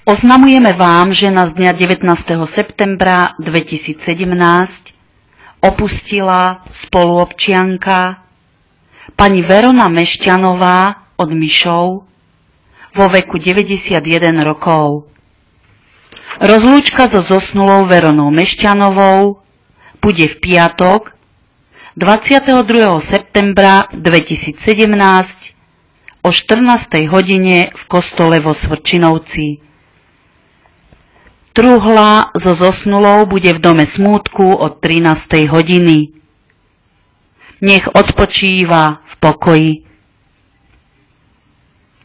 Oznamujeme vám, že nás dňa 19. septembra 2017 opustila spoluobčianka pani Verona Mešťanová od Mišov vo veku 91 rokov. Rozlúčka so zosnulou Veronou Mešťanovou bude v piatok 22. septembra 2017 o 14. hodine v kostole vo Svrčinovci. Truhla so zosnulou bude v dome smútku od 13. hodiny. Nech odpočíva v pokoji.